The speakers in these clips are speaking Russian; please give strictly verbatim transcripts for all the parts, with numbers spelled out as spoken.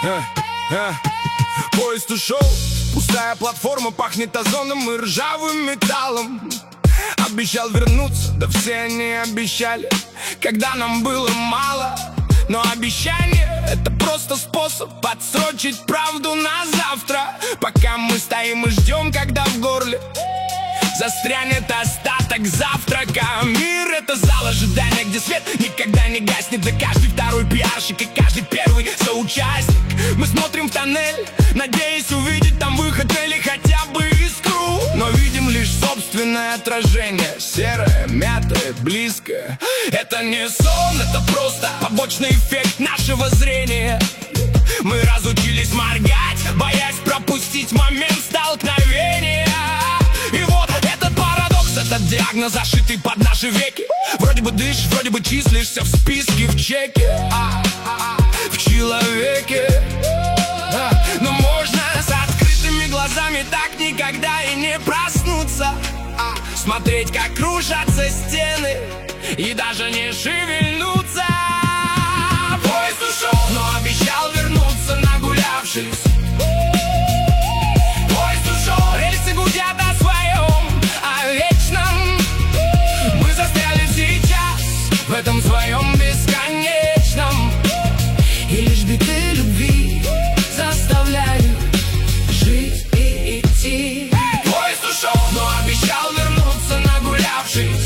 а, а. Поезд ушел, пустая платформа, пахнет озоном и ржавым металлом. Обещал вернуться, да все они обещали, когда нам было мало. Но обещание — это просто способ отсрочить правду на завтра. Пока мы стоим и ждем, когда в горле застрянет остаток завтрака. Мир — это зал ожидания, где свет никогда не гаснет. Да каждый второй пиарщик и каждый первый соучастник. Мы смотрим в тоннель, надеясь увидеть там выход или хотя бы искру. Но видим лишь собственное отражение, серое, мятое, близкое. Это не сон, это просто побочный эффект нашего зрения. Мы разучились моргать, боясь пропустить момент столкновения. И вот этот парадокс, этот диагноз, зашитый под наши веки. Вроде бы дышишь, вроде бы числишься в списке, в чеке, а, а, в человеке, а, но можно с открытыми глазами так никогда и не проснуться, а, смотреть, как крушатся стены и даже не шевельнуться. Поезд ушел, но обещал вернуться, нагулявшись. Поезд ушел, рельсы гудят о своем, о вечном. Мы застряли сейчас в этом своем бесконечном. И лишь биты любви заставляют жить и идти. Поезд ушел, но обещал вернуться, нагулявшись.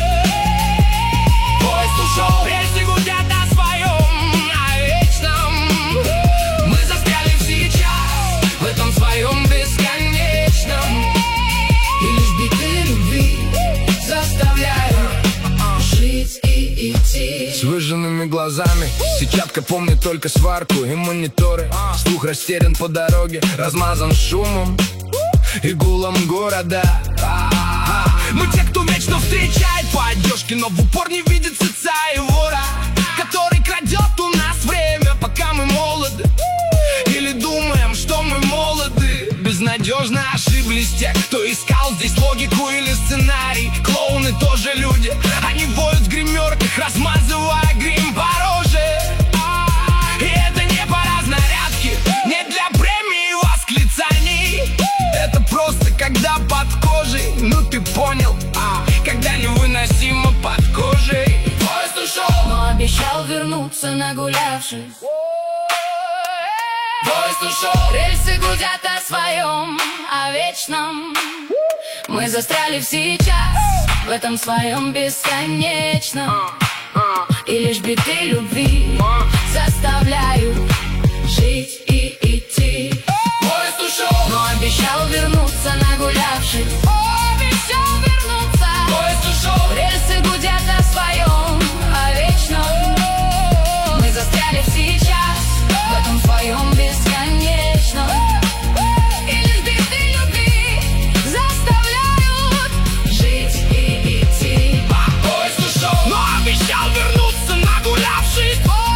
Поезд ушел, рельсы гудят о своем, о вечном. Мы застряли сейчас в этом своем бесконечном. И лишь биты любви заставляют жить и идти. С выжженными глазами сетчатка помнит только сварку и мониторы. Слух растерян по дороге, размазан шумом и гулом города. Мы те, кто вечно встречает по одежке, но в упор не видит сыца и вора, который крадет у нас время, пока мы молоды. Или думаем, что мы молоды. Безнадежно ошиблись те, кто искал здесь логику или сценарий. Клоуны тоже люди, они воют в гримерках, размазывая грим по роже. И это не по разнарядке, не для премии и восклицаний. Это просто когда под кожей, ну ты понял, а, когда невыносимо под кожей. Поезд ушел, но обещал вернуться, нагулявшись. Поезд ушел, рельсы гудят о своем, о вечном. Мы застряли сейчас в этом своем бесконечном. И лишь биты любви заставляют жить и идти. Поезд ушел, но обещал вернуться, нагулявшись. Обещал вернуться. Поезд ушел, рельсы гудят о своем, о вечном. Мы застряли сейчас в этом своем бесконечном. И лишь биты любви заставляют жить и идти. Поезд ушел, но обещал вернуться, нагулявшись.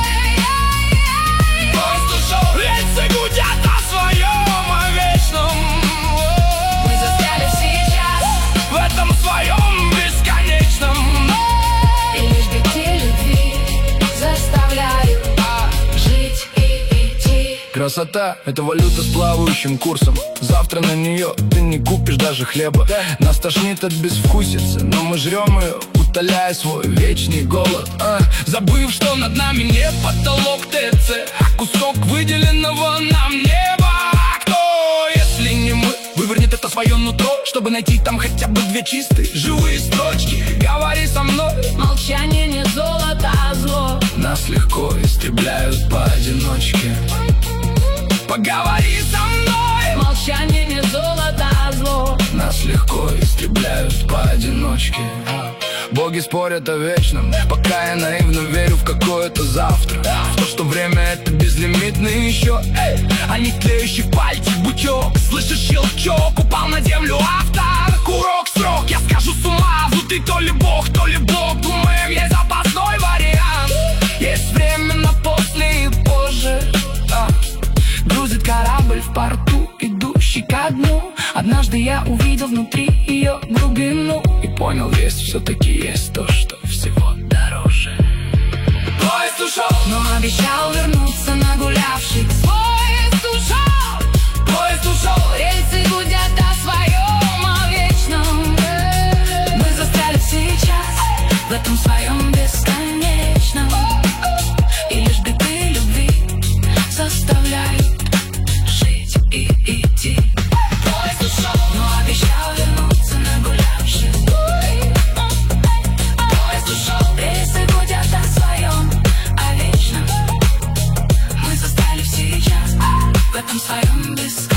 Поезд ушел, рельсы гудят о своем, о вечном. Мы застряли сейчас В этом своем бесконечном. и лишь биты любви заставляют жить и идти. Красота — это валюта с плавающим курсом. Завтра на нее ты не купишь даже хлеба. Нас тошнит от безвкусицы, но мы жрем ее, утоляя свой вечный голод, а, забыв, что над нами не потолок ТЦ, а кусок выделенного нам неба. А кто, если не мы, вывернет это свое нутро, чтобы найти там хотя бы две чистые живые строчки? Говори со мной. Молчание не золото, а зло. Нас легко истребляют поодиночке. Поговори со мной. Молчание не золото, а зло. Нас легко истребляют поодиночке. Боги спорят о вечном, пока я наивно верю в какое-то завтра. В то, что время — это безлимитный еще, эй, а не тлеющий в пальцах бычок. Слышишь щелчок, упал на землю автор. Курок, срок, я скажу с ума. Ты то ли бог, то ли бог. Думаем, есть запасной вариант. Есть время на после и позже, а. Грузит корабль в порту, идущий ко дну. Однажды я увидел внутри ее глубину и понял, есть все-таки есть то, что всего дороже. Поезд ушел, но обещал вернуться, нагулявшись. своем бесконечном, и лишь биты любви заставляют жить и идти. Поезд ушел, но обещал вернуться нагулявший. Поезд ушел, рельсы гудят о своем, о вечном. Мы застали сейчас в этом своем бесконечном.